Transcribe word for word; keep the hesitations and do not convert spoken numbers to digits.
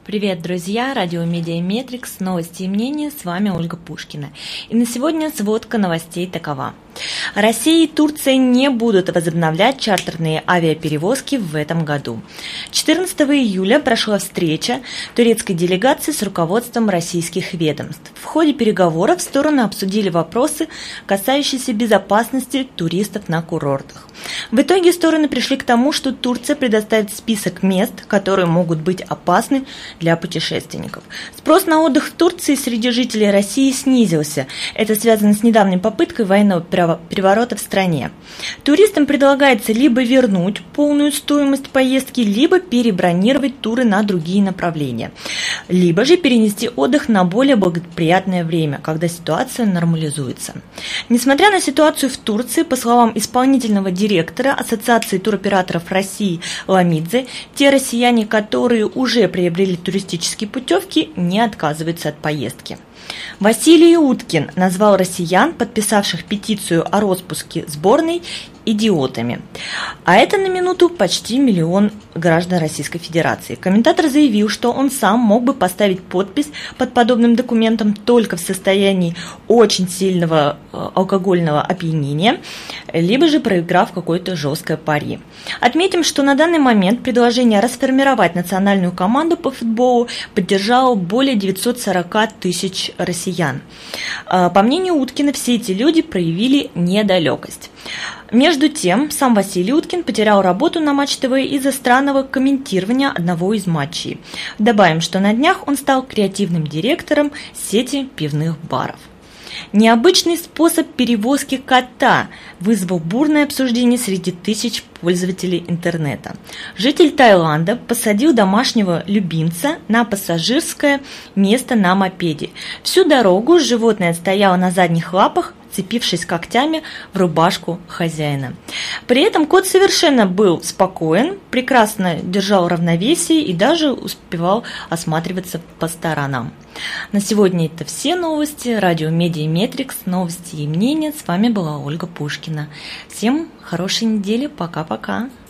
Привет, друзья! Радио Медиаметрикс, новости и мнения, с вами Ольга Пушкина. И на сегодня сводка новостей такова. Россия и Турция не будут возобновлять чартерные авиаперевозки в этом году. четырнадцатого июля прошла встреча турецкой делегации с руководством российских ведомств. В ходе переговоров стороны обсудили вопросы, касающиеся безопасности туристов на курортах. В итоге стороны пришли к тому, что Турция предоставит список мест, которые могут быть опасны для путешественников. Спрос на отдых в Турции среди жителей России снизился. Это связано с недавней попыткой военного переворота в стране. Туристам предлагается либо вернуть полную стоимость поездки, либо перебронировать туры на другие направления, либо же перенести отдых на более благоприятное время, когда ситуация нормализуется. Несмотря на ситуацию в Турции, по словам исполнительного директора Ассоциации туроператоров России Ламидзе, те россияне, которые уже приобрели туристические путевки, не отказываются от поездки. Василий Уткин назвал россиян, подписавших петицию о распуске сборной, идиотами. А это на минуту почти миллион граждан Российской Федерации. Комментатор заявил, что он сам мог бы поставить подпись под подобным документом только в состоянии очень сильного алкогольного опьянения, либо же проиграв какое-то жесткое пари. Отметим, что на данный момент предложение расформировать национальную команду по футболу поддержало более девятьсот сорок тысяч россиян. По мнению Уткина, все эти люди проявили недалекость. Между тем, сам Василий Уткин потерял работу на Матч ТВ из-за странного комментирования одного из матчей. Добавим, что на днях он стал креативным директором сети пивных баров. Необычный способ перевозки кота вызвал бурное обсуждение среди тысяч пользователей интернета. Житель Таиланда посадил домашнего любимца на пассажирское место на мопеде. Всю дорогу животное стояло на задних лапах, цепившись когтями в рубашку хозяина. При этом кот совершенно был спокоен, прекрасно держал равновесие и даже успевал осматриваться по сторонам. На сегодня это все новости. Радио Медиаметрикс, новости и мнения. С вами была Ольга Пушкина. Всем хорошей недели. Пока-пока.